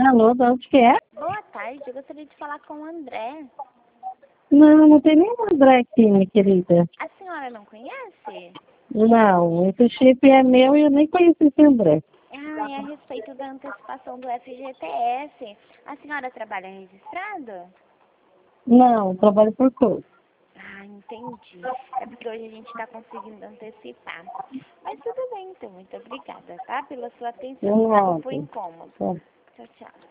Alô, de onde que é? Boa tarde, eu gostaria de falar com o André. Não, não tem nenhum André aqui, minha querida. A senhora não conhece? Não, esse chip é meu e eu nem conheço esse André. Ah, é a respeito da antecipação do FGTS. A senhora trabalha registrado? Não, trabalho por curso. Ah, entendi. É porque hoje a gente está conseguindo antecipar. Mas tudo bem, então. Muito obrigada, tá? Pela sua De atenção. nada. Desculpa o incômodo. Tá. Tchau, tchau.